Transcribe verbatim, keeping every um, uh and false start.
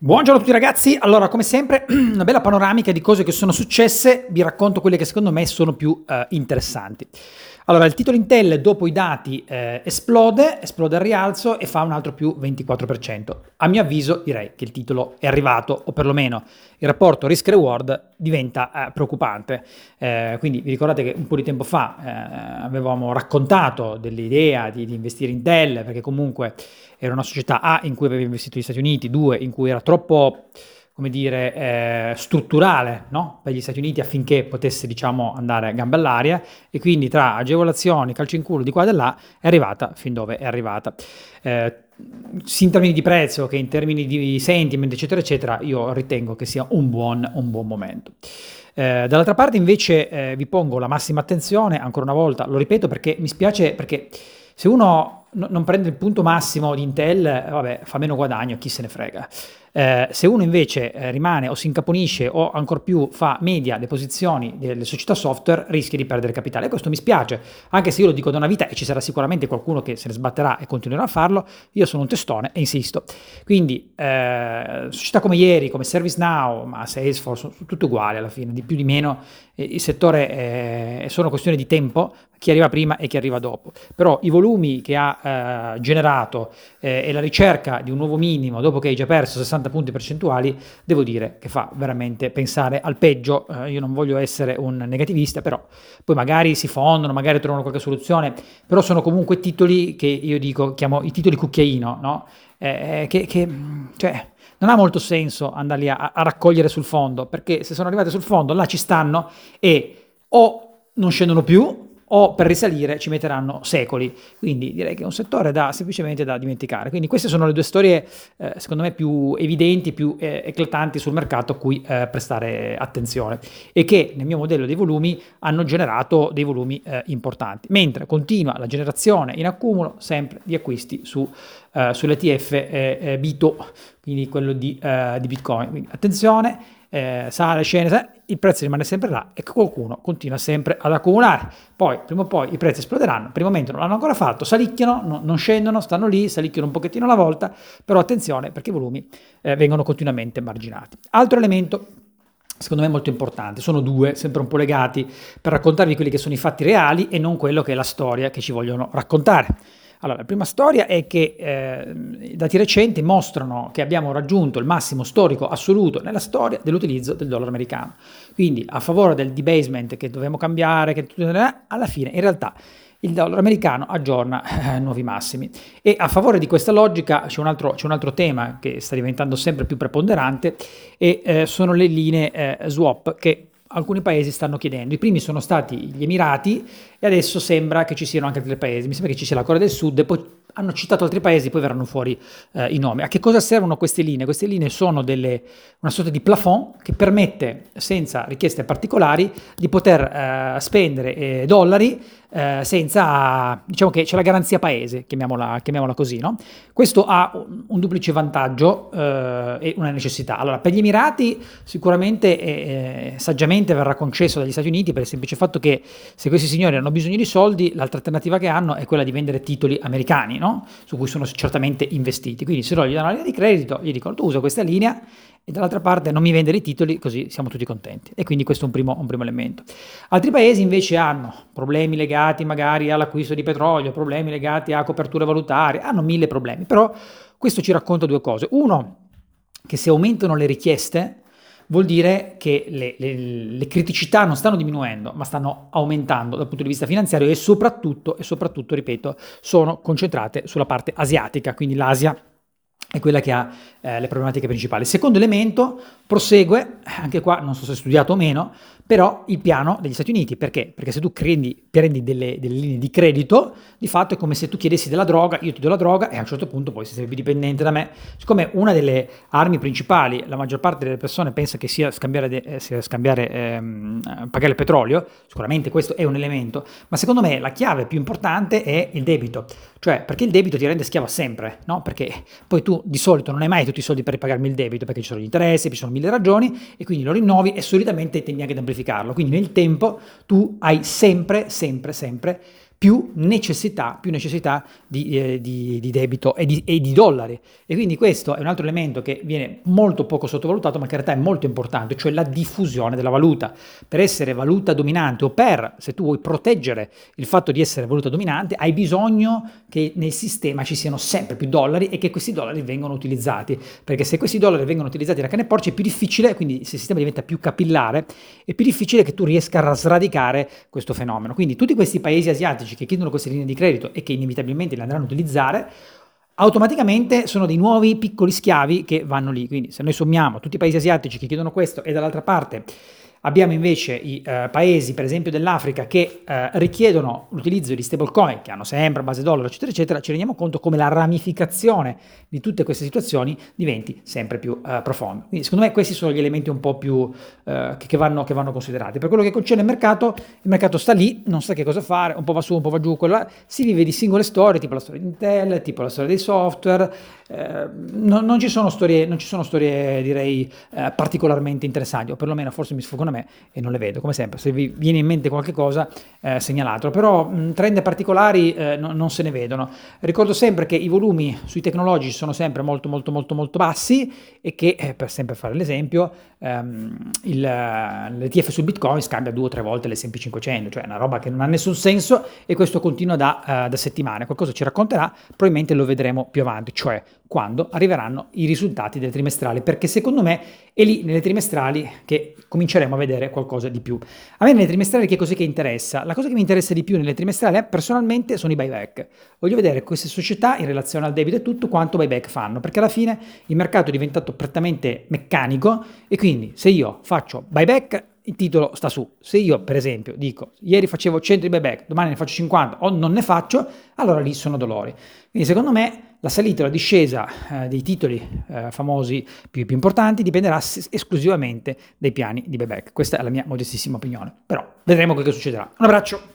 Buongiorno a tutti ragazzi, allora come sempre una bella panoramica di cose che sono successe, vi racconto quelle che secondo me sono più eh, interessanti. Allora il titolo Intel dopo i dati eh, esplode, esplode al rialzo e fa un altro più ventiquattro per cento. A mio avviso direi che il titolo è arrivato, o perlomeno il rapporto risk-reward diventa eh, preoccupante. Eh, quindi vi ricordate che un po' di tempo fa eh, avevamo raccontato dell'idea di, di investire in Intel, perché comunque era una società A in cui aveva investito gli Stati Uniti, due in cui era troppo, come dire, eh, strutturale, no? Per gli Stati Uniti affinché potesse, diciamo, andare a gambe all'aria, e quindi tra agevolazioni, calcio in culo di qua e di là è arrivata fin dove è arrivata. Eh, sia in termini di prezzo che in termini di sentiment, eccetera, eccetera, io ritengo che sia un buon, un buon momento. Eh, dall'altra parte invece eh, vi pongo la massima attenzione, ancora una volta, lo ripeto perché mi spiace, perché se uno no, non prende il punto massimo di Intel, eh, vabbè, fa meno guadagno, chi se ne frega. Eh, se uno invece eh, rimane o si incaponisce o ancor più fa media le posizioni delle società software, rischia di perdere capitale. E questo mi spiace, anche se io lo dico da una vita e ci sarà sicuramente qualcuno che se ne sbatterà e continuerà a farlo. Io sono un testone e insisto. Quindi eh, società come ieri, come ServiceNow, ma Salesforce, sono tutte uguali alla fine, di più di meno. Eh, il settore è, è solo questione di tempo, chi arriva prima e chi arriva dopo. Però i volumi che ha eh, generato eh, e la ricerca di un nuovo minimo dopo che hai già perso sessanta punti percentuali, devo dire che fa veramente pensare al peggio. Eh, io non voglio essere un negativista, però poi magari si fondono, magari trovano qualche soluzione, però sono comunque titoli che io dico, chiamo i titoli cucchiaino, no? Eh, che, che cioè, non ha molto senso andarli a, a raccogliere sul fondo, perché se sono arrivate sul fondo là ci stanno e o non scendono più o per risalire ci metteranno secoli. Quindi direi che è un settore da semplicemente da dimenticare. Quindi queste sono le due storie eh, secondo me più evidenti, più eh, eclatanti sul mercato a cui eh, prestare attenzione, e che nel mio modello dei volumi hanno generato dei volumi eh, importanti, mentre continua la generazione in accumulo sempre di acquisti su, eh, sull'E T F eh, eh, Bito, quindi quello di, eh, di Bitcoin. Quindi attenzione, eh, sale, scende, il prezzo rimane sempre là e qualcuno continua sempre ad accumulare. Poi, prima o poi, i prezzi esploderanno. Per il momento non l'hanno ancora fatto, salicchiano, no, non scendono, stanno lì, salicchiano un pochettino alla volta, però attenzione perché i volumi eh, vengono continuamente marginati. Altro elemento secondo me molto importante, sono due, sempre un po' legati, per raccontarvi quelli che sono i fatti reali e non quello che è la storia che ci vogliono raccontare. Allora, la prima storia è che eh, i dati recenti mostrano che abbiamo raggiunto il massimo storico assoluto nella storia dell'utilizzo del dollaro americano. Quindi a favore del debasement che dobbiamo cambiare, che alla fine in realtà il dollaro americano aggiorna eh, nuovi massimi. E a favore di questa logica c'è un altro, c'è un altro tema che sta diventando sempre più preponderante, e eh, sono le linee eh, swap che alcuni paesi stanno chiedendo. I primi sono stati gli Emirati e adesso sembra che ci siano anche altri paesi. Mi sembra che ci sia la Corea del Sud e poi hanno citato altri paesi, poi verranno fuori eh, i nomi. A che cosa servono queste linee? Queste linee sono delle, una sorta di plafond che permette, senza richieste particolari, di poter eh, spendere eh, dollari eh, senza, diciamo che c'è la garanzia paese, chiamiamola, chiamiamola così, no? Questo ha un, un duplice vantaggio eh, e una necessità. Allora, per gli Emirati sicuramente eh, saggiamente verrà concesso dagli Stati Uniti per il semplice fatto che se questi signori hanno bisogno di soldi, l'altra alternativa che hanno è quella di vendere titoli americani, no? Su cui sono certamente investiti. Quindi se loro gli danno la linea di credito, gli dicono tu usa questa linea e dall'altra parte non mi vendere i titoli, così siamo tutti contenti. E quindi questo è un primo, un primo elemento. Altri paesi invece hanno problemi legati magari all'acquisto di petrolio, problemi legati a coperture valutarie, hanno mille problemi. Però questo ci racconta due cose. Uno, che se aumentano le richieste vuol dire che le, le, le criticità non stanno diminuendo, ma stanno aumentando dal punto di vista finanziario, e soprattutto, e soprattutto, ripeto, sono concentrate sulla parte asiatica, quindi l'Asia è quella che ha eh, le problematiche principali. Secondo elemento, prosegue, anche qua non so se è studiato o meno, però il piano degli Stati Uniti. Perché? Perché se tu prendi, prendi delle, delle linee di credito, di fatto è come se tu chiedessi della droga, io ti do la droga e a un certo punto poi sei più dipendente da me. Siccome una delle armi principali, la maggior parte delle persone pensa che sia scambiare, de, eh, sia scambiare ehm, pagare il petrolio, sicuramente questo è un elemento, ma secondo me la chiave più importante è il debito. Cioè, perché il debito ti rende schiavo sempre, no? Perché poi tu di solito non hai mai tutti i soldi per ripagarmi il debito, perché ci sono gli interessi, ci sono mille ragioni, e quindi lo rinnovi e solitamente tendi anche ad amplificarlo. Quindi nel tempo tu hai sempre, sempre, sempre più necessità, più necessità di, eh, di, di debito e di, e di dollari. E quindi questo è un altro elemento che viene molto poco sottovalutato, ma che in realtà è molto importante, cioè la diffusione della valuta. Per essere valuta dominante o per, se tu vuoi proteggere il fatto di essere valuta dominante, hai bisogno che nel sistema ci siano sempre più dollari e che questi dollari vengano utilizzati, perché se questi dollari vengono utilizzati da cane e porci è più difficile, quindi se il sistema diventa più capillare, è più difficile che tu riesca a sradicare questo fenomeno. Quindi tutti questi paesi asiatici che chiedono queste linee di credito e che inevitabilmente le andranno a utilizzare, automaticamente sono dei nuovi piccoli schiavi che vanno lì. Quindi se noi sommiamo tutti i paesi asiatici che chiedono questo e dall'altra parte abbiamo invece i eh, paesi, per esempio dell'Africa, che eh, richiedono l'utilizzo di stablecoin, che hanno sempre base dollaro, eccetera, eccetera, ci rendiamo conto come la ramificazione di tutte queste situazioni diventi sempre più eh, profonda. Quindi secondo me questi sono gli elementi un po' più eh, che, che, vanno, che vanno considerati. Per quello che concerne il mercato, il mercato sta lì, non sa che cosa fare, un po' va su, un po' va giù, quella, si vive di singole storie, tipo la storia di Intel, tipo la storia dei software. Eh, non, non ci sono storie, non ci sono storie direi eh, particolarmente interessanti, o perlomeno forse mi sfuggono a me e non le vedo. Come sempre, se vi viene in mente qualche cosa eh, segnalatelo, però mh, trend particolari eh, no, non se ne vedono. Ricordo sempre che i volumi sui tecnologici sono sempre molto molto molto molto bassi e che eh, per sempre fare l'esempio ehm, il, l'E T F sul Bitcoin scambia due o tre volte l'S and P cinquecento, cioè è una roba che non ha nessun senso e questo continua da, uh, da settimane. Qualcosa ci racconterà, probabilmente lo vedremo più avanti, cioè quando arriveranno i risultati delle trimestrali, perché secondo me è lì nelle trimestrali che cominceremo a vedere qualcosa di più. A me nelle trimestrali che cos'è che interessa? La cosa che mi interessa di più nelle trimestrali eh, personalmente sono i buyback. Voglio vedere queste società in relazione al debito e tutto quanto buyback fanno, perché alla fine il mercato è diventato prettamente meccanico e quindi se io faccio buyback il titolo sta su. Se io per esempio dico ieri facevo cento di buyback, domani ne faccio cinquanta o non ne faccio, allora lì sono dolori. Quindi secondo me la salita o la discesa eh, dei titoli eh, famosi più, più importanti dipenderà s- esclusivamente dai piani di buyback. Questa è la mia modestissima opinione, però vedremo che cosa succederà. Un abbraccio!